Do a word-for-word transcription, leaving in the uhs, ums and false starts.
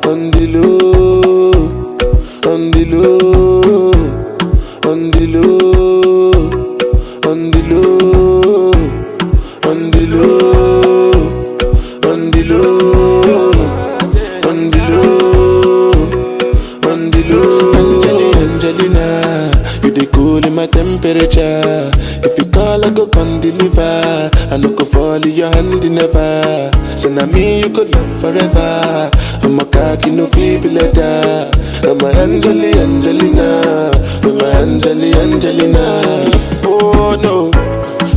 on the low, on the low, on the low, on the low, on the low, on the low, on the low, on the low. Angelina, Angelina, you dey cool in my temperature. If you call, I go come deliver. I no go fall in your hand never. So now me you could love forever. I'm a cocky no feeble letter. I'm a Angeli Angelina. I'm a Angeli Angelina. Oh no.